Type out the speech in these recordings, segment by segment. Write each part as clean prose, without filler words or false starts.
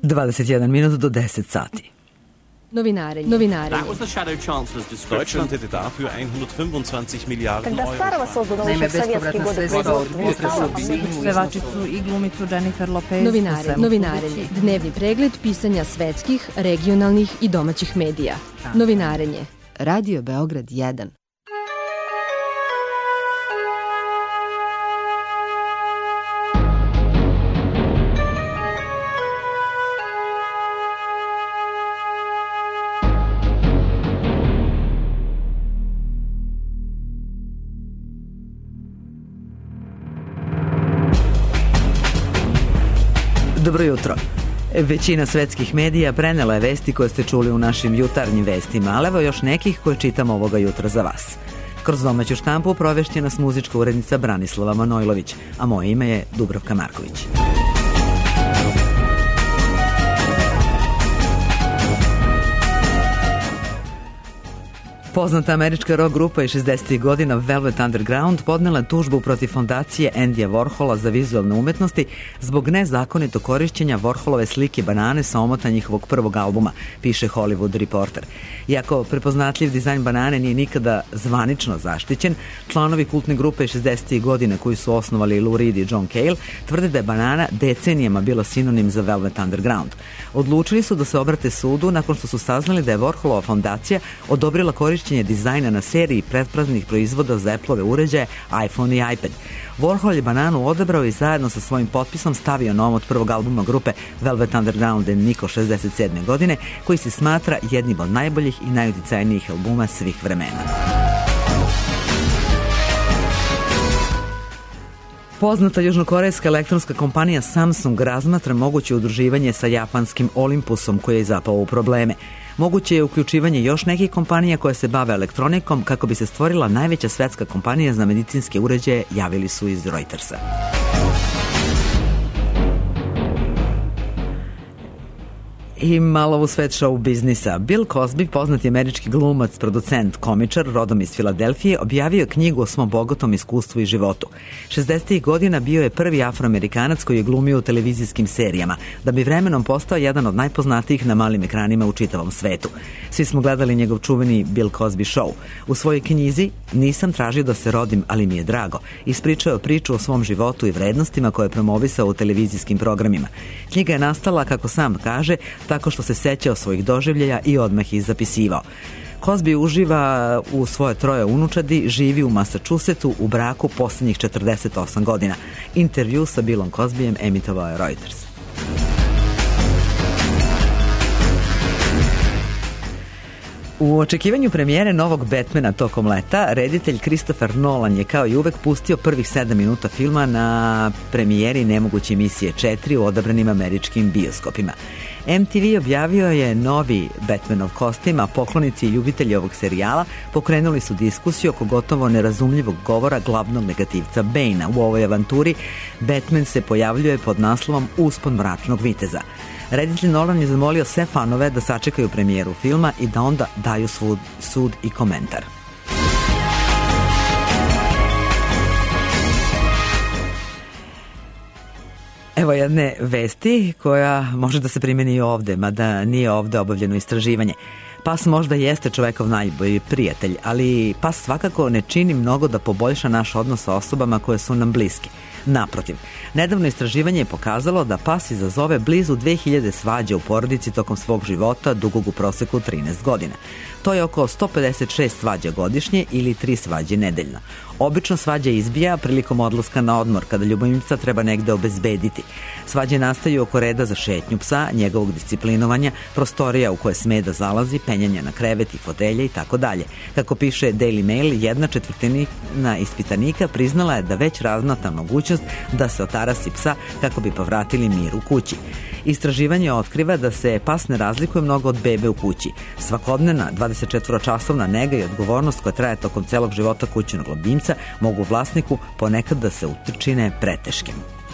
21 minut do 10 sati. Novinarenje. Deutschland hätte dafür 125 Milijarden Когда Euro. Старого создан еще в советские годы производства не стало, Pevačicu i glumicu Jennifer Lopez. Novinarenje. Dnevni pregled pisanja svetskih, regionalnih i domaćih medija. Novinarenje. Radio Beograd 1. Dobro jutro. Većina svetskih medija prenela je vesti koje ste čuli u našim jutarnjim vestima, ali evo još nekih koje čitamo ovoga jutra za vas. Kroz domaću štampu provešće nas muzička urednica Branislava Manojlović, a moje ime je Dubravka Marković. Poznata američka rock grupa iz 60. godina Velvet Underground podnela tužbu protiv fondacije Andyja Warhola za vizualne umetnosti zbog nezakonito korišćenja Warholove slike banane sa omota njihovog prvog albuma, piše Hollywood Reporter. Iako prepoznatljiv dizajn banane nije nikada zvanično zaštićen, članovi kultne grupe iz 60. godina koji su osnovali Lou Reed i John Cale tvrde da je banana decenijama bila sinonim za Velvet Underground. Odlučili su da se obrate sudu nakon što su saznali da je Warholova fondacija odobrila korišćenje dizajna na seriji pretpraznih proizvoda za Apple-ove uređaje, iPhone i iPad. Warhol je bananu odabrao i zajedno sa svojim potpisom stavio na omot prvog albuma grupe Velvet Underground and Nico 67. godine, koji se smatra jednim od najboljih i najuticajnijih albuma svih vremena. Poznata južnokorejska elektronska kompanija Samsung razmatra moguće udruživanje sa japanskim Olympusom koji je zapao u probleme. Moguće je uključivanje još nekih kompanija koje se bave elektronikom kako bi se stvorila najveća svetska kompanija za medicinske uređaje, javili su iz Reutersa. I malo u svet show biznisa. Bill Cosby, poznati američki glumac, producent, komičar, rodom iz Filadelfije, objavio knjigu o svom bogatom iskustvu i životu. 60. godina bio je prvi afroamerikanac koji je glumio u televizijskim serijama, da bi vremenom postao jedan od najpoznatijih na malim ekranima u čitavom svetu. Svi smo gledali njegov čuveni Bill Cosby show. U svojoj knjizi Nisam tražio da se rodim, ali mi je drago, ispričao je priču o svom životu i vrednostima koje je promovisao u televizijskim programima. Knjiga je nastala, kako sam kaže, tako što se sećao svojih doživljaja i odmah ih zapisivao. Cosby uživa u svoje troje unučadi, živi u Massachusettsu u braku posljednjih 48 godina. Intervju sa Billom Cosbyjem emitovao je Reuters. U očekivanju premijere novog Batmana tokom leta, reditelj Christopher Nolan je kao i uvek pustio prvih 7 minuta filma na premijeri Nemoguće misije 4 u odabranim američkim bioskopima. MTV objavio je novi Batmanov kostim, a poklonici i ljubitelji ovog serijala pokrenuli su diskusiju oko gotovo nerazumljivog govora glavnog negativca Bane-a. U ovoj avanturi Batman se pojavljuje pod naslovom Uspon mračnog viteza. Reditelj Nolan je zamolio sve fanove da sačekaju premijeru filma i da onda daju sud i komentar. Evo jedne vesti koja može da se primeni i ovde, mada nije ovde obavljeno istraživanje. Pas možda jeste čovekov najbolji prijatelj, ali pas svakako ne čini mnogo da poboljša naš odnos sa osobama koje su nam bliski. Naprotiv, nedavno istraživanje je pokazalo da pas izazove blizu 2000 svađa u porodici tokom svog života, dugog u proseku 13 godina. To je oko 156 svađa godišnje ili 3 svađe nedeljno. Obično svađa izbija prilikom odlaska na odmor, kada ljubimca treba negde obezbediti. Svađe nastaju oko reda za šetnju psa, njegovog disciplinovanja, prostorija u koje sme da zalazi, penjanja na krevet i fotelje i tako dalje. Kako piše Daily Mail, 1/4 ispitanika priznala je da već razmatra mogućnost da se otarasi psa kako bi povratili mir u kući. Istraživanje otkriva da se pas ne razlikuje mnogo od bebe u kući. Svakodnevna 24-časovna nega i odgovornost koja traje tokom celog života kućnog ljubimca mogu vlasniku ponekad da se učine preteškim.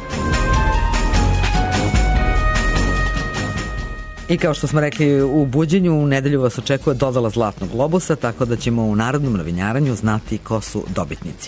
I kao što smo rekli u buđenju, u nedelju vas očekuje dodala Zlatnog globusa, tako da ćemo u narodnom novinjaranju znati ko su dobitnici.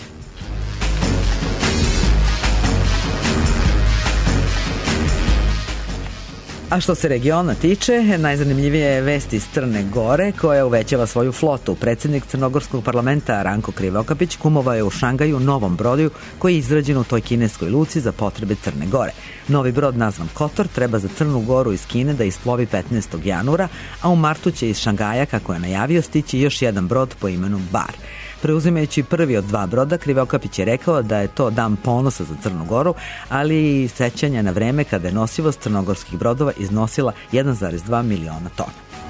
A što se regiona tiče, najzanimljivije je vest iz Crne Gore koja uvećava svoju flotu. Predsjednik Crnogorskog parlamenta Ranko Krivokapić kumovao je u Šangaju novom brodu koji je izrađen u toj kineskoj luci za potrebe Crne Gore. Novi brod nazvan Kotor treba za Crnu Goru iz Kine da isplovi 15. januara, a u martu će iz Šangaja, kako je najavio, stići još jedan brod po imenu Bar. Preuzimajući prvi od dva broda, Krivokapić je rekao da je to dan ponosa za Crnu Goru, ali i sećanja na vreme kada je nosivost crnogorskih brodova iznosila 1,2 miliona tona.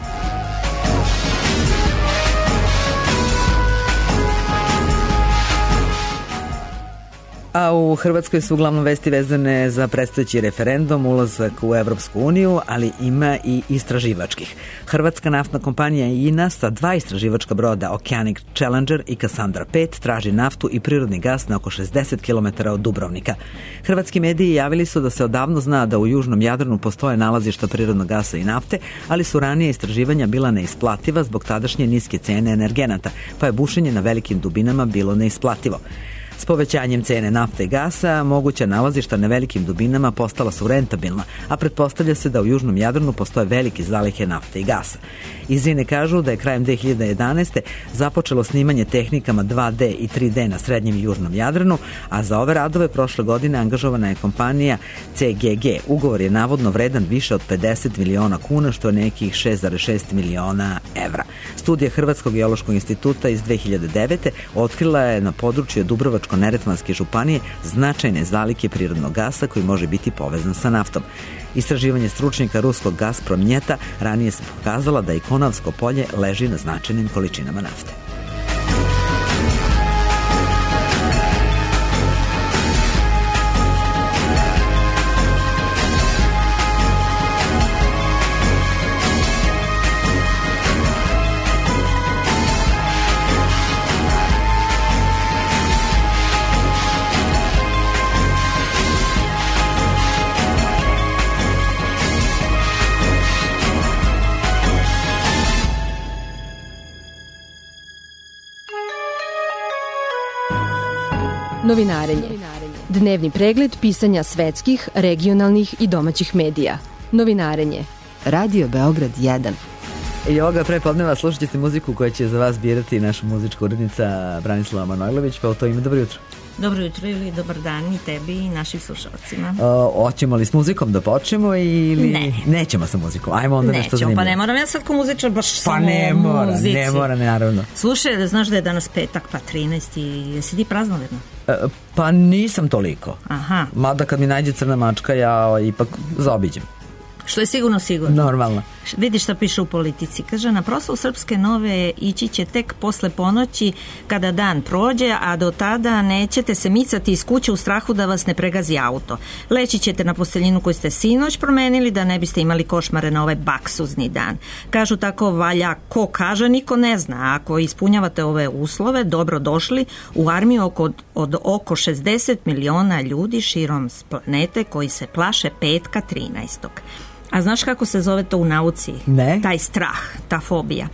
A u Hrvatskoj su uglavnom vesti vezane za predstojeći referendum, ulazak u Evropsku uniju, ali ima i istraživačkih. Hrvatska naftna kompanija INA sa 2 istraživačka broda, Oceanic Challenger i Cassandra 5, traži naftu i prirodni gas na oko 60 km od Dubrovnika. Hrvatski mediji javili su da se odavno zna da u južnom Jadranu postoje nalazišta prirodnog gasa i nafte, ali su ranije istraživanja bila neisplativa zbog tadašnje niske cene energenata, pa je bušenje na velikim dubinama bilo neisplativo. S povećanjem cene nafte i gasa, moguća nalazišta na velikim dubinama postala su rentabilna, a pretpostavlja se da u južnom Jadranu postoje velike zalihe nafte i gasa. Iz INE kažu da je krajem 2011. započelo snimanje tehnikama 2D i 3D na srednjem i južnom Jadranu, a za ove radove prošle godine angažovana je kompanija CGG. Ugovor je navodno vredan više od 50 miliona kuna, što je nekih 6,6 miliona evra. Studija Hrvatskog geološkog instituta iz 2009. otkrila je na području Dubrovačko-neretvanske županije značajne zalihe prirodnog gasa koji može biti povezan sa naftom. Istraživanje stručnjaka ruskog Gazpromnjeta ranije se pokazala da i Konavsko polje leži na značajnim količinama nafte. Novinarenje. Dnevni pregled pisanja svetskih, regionalnih i domaćih medija. Novinarenje. Radio Beograd 1. I ovoga prepodneva slušat ćete muziku koja će za vas birati naša muzička urednica Branislava Manojlović, pa u to ime dobro jutro. Dobro jutro ili dobar dan i tebi i našim slušalcima. Hoćemo li s muzikom da počnemo ili ne? Nećemo sa muzikom. Ajmo onda nešto zanimljivo. Pa ne moram ja sad ko muzičar baš samo muzici. Ne mora, naravno. Slušaj, da znaš da je danas petak, pa 13 i jesi ti praznoverno? Pa nisam toliko. Aha. Mada kad mi nađe crna mačka, ja ipak zaobiđem. Što je sigurno. Normalno. Vidi šta piše u Politici. Kaže, na proslavu Srpske nove ići će tek posle ponoći kada dan prođe, a do tada nećete se micati iz kuće u strahu da vas ne pregazi auto. Leći ćete na posteljinu koju ste sinoć promenili da ne biste imali košmare na ovaj baksuzni dan. Kažu tako valja ko kaže, niko ne zna. Ako ispunjavate ove uslove, dobro došli u armiju od oko 60 miliona ljudi širom planete koji se plaše petka 13. A znaš kako se zove to u nauci? Ne. Taj strah, ta fobija.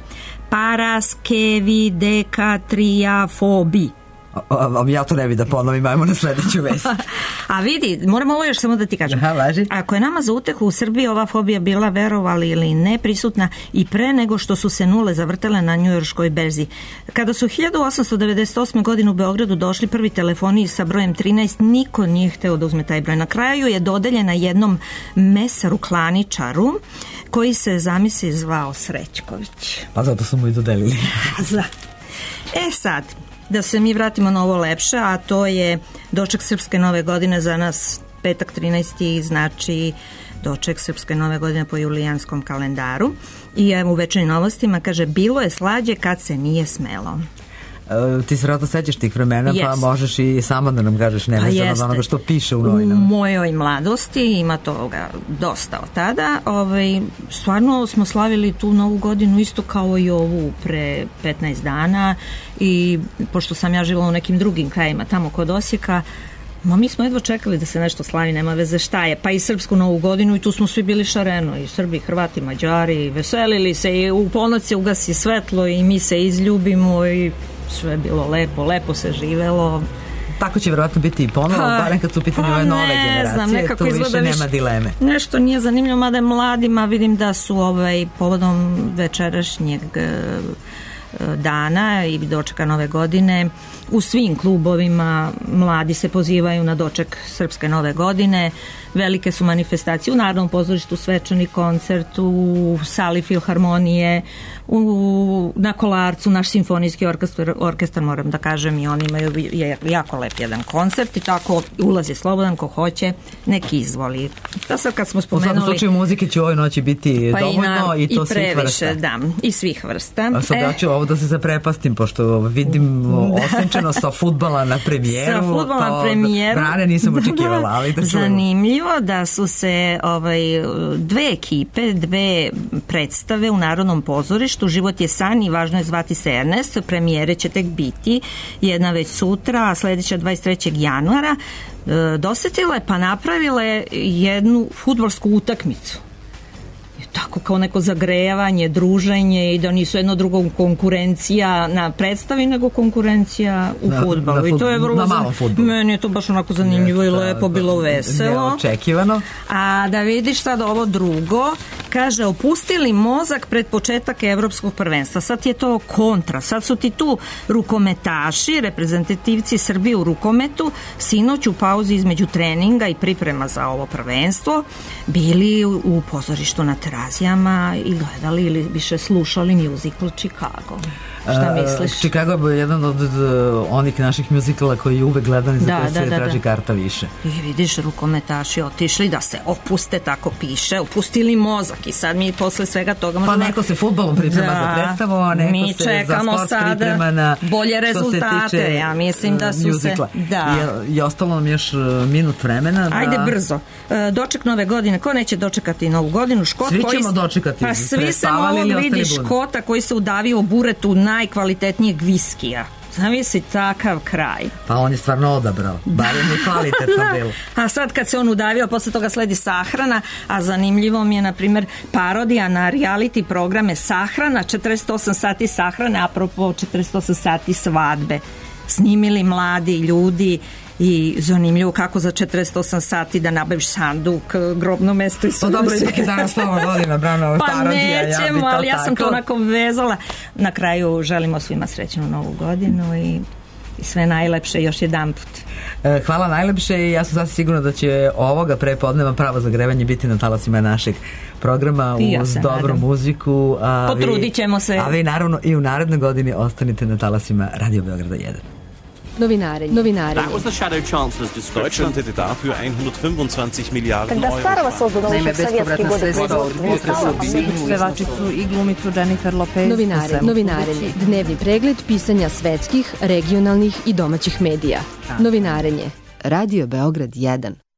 Paraskevidekatriafobi. Ja to ne bi da ponovim, ajmo na sledeću vest. A vidi, moram ovo još samo da ti kažem. Aha, važi. Ako je nama za utehu u Srbiji ova fobija bila, verovali ili ne, prisutna i pre nego što su se nule zavrtele na njujorškoj berzi. Kada su 1898. godine u Beogradu došli prvi telefoni sa brojem 13, niko nije hteo da uzme taj broj. Na kraju je dodeljena jednom mesaru klaničaru koji se, zamisli, zvao Srećković. Pa zato su mu i dodelili. Sad, da se mi vratimo na ovo lepše, a to je doček Srpske nove godine za nas. Petak 13. znači doček Srpske nove godine po julijanskom kalendaru. I evo u večernjim novostima kaže, bilo je slađe kad se nije smelo. Ti se vratno sećaš tih vremena, pa možeš i sama da nam kažeš nevezano od onoga što piše u novinama. U mojoj mladosti ima toga dosta od tada. Stvarno smo slavili tu novu godinu isto kao i ovu pre 15 dana i pošto sam ja živjela u nekim drugim krajima tamo kod Osijeka, mi smo jedva čekali da se nešto slavi, nema veze šta je, pa i srpsku novu godinu i tu smo svi bili šareno, i Srbi, Hrvati, Mađari, veselili se i u ponoć se ugasi svetlo i mi se izljubimo i sve je bilo lepo se živelo. tako će vjerojatno biti i ponovo, barem kad su u pitanju ove nove generacije, tu više nema dileme. Nešto nije zanimljivo, mada je mladima, vidim da su povodom večerašnjeg dana i dočeka nove godine u svim klubovima mladi se pozivaju na doček Srpske nove godine. Velike su manifestacije u Narodnom pozorištu, svečani koncert u sali Filharmonije, na Kolarcu naš simfonijski orkestar, moram da kažem, i oni imaju jako lep jedan koncert i tako ulaz je slobodan, ko hoće nek izvoli. Da sad kad smo spomenuli, u svakom slučaju muzike će u ovoj noći biti dovoljno i to svih vrsta. Da, i svih vrsta. A sad ja ću ovo da se zaprepastim, pošto vidim osenčeno sa fudbala na premijeru. Sa fudbala na premijeru. Brane nisam očekivala, ali da čujemo. Zanimljivo da su se dve ekipe, dve predstave u Narodnom pozorištu, Život je san i Važno je zvati se Ernest, premijere će tek biti, jedna već sutra, a sledeća 23. januara, dosetile pa napravile jednu fudbalsku utakmicu. Tako kao neko zagrejavanje, druženje i da nisu jedno drugom konkurencija na predstavi, nego konkurencija u fudbalu. I to je vrlo na malom fudbalu. Meni je to baš onako zanimljivo i lepo, bilo veselo. Neočekivano. A da vidiš sad ovo drugo, kaže, opustili mozak pred početak evropskog prvenstva. Sad je to kontra. Sad su ti tu rukometaši, reprezentativci Srbije u rukometu, sinoć u pauzi između treninga i priprema za ovo prvenstvo, bili u pozorištu na Terazijama i gledali ili više slušali musical Chicago. Šta misliš? Chicago je jedan od onih naših muzikala koji je uvek gledan i za koje se traži karta više. I vidiš, rukometaši otišli da se opuste, tako piše, opustili mozak i sad mi posle svega toga pa neko se fudbalom priprema za predstavu, a neko mi se za sport priprema na bolje rezultate. Ja mislim da su muzikla. I ostalo nam još minut vremena. Ajde brzo. Doček nove godine. Ko neće dočekati novu godinu? Škot. Svi ćemo dočekati. Pa svi se ovog vidi Škota koji se udavio u buretu najkvalitetnijeg viskija. Zamisli takav kraj. Pa on je stvarno odabrao. Barem je kvalitetno bilo. A sad kad se on udavio, posle toga sledi Sahrana, a zanimljivo mi je, na primjer, parodija na reality programe Sahrana, 48 sati sahrane, apropo 48 sati svadbe. Snimili mladi ljudi i zanimljivo kako za 48 sati da nabaviš sanduk, grobno mesto i sve. Pa dobro, ipak je danas nova godina, Brano, pa parodija. Nećemo, ali ja sam to onako vezala. Na kraju želimo svima srećnu novu godinu i sve najlepše još jedan put. Hvala najlepše i ja sam sasvim sigurna da će ovoga prepodneva pravo zagrevanje biti na talasima našeg programa uz dobru muziku. Potrudit ćemo se. A vi naravno i u narednoj godini ostanite na talasima Radio Beograda 1. Novinari. That was the Shadow Chancellor's description. Deutschland hätte dafür 125 Milliarden Euro. Naime, bespovratna sredstva od pevačicu i glumicu Jennifer Lopez. Novinarenje. Dnevni pregled pisanja svetskih, regionalnih i domaćih medija. Novinarenje. Radio Beograd 1.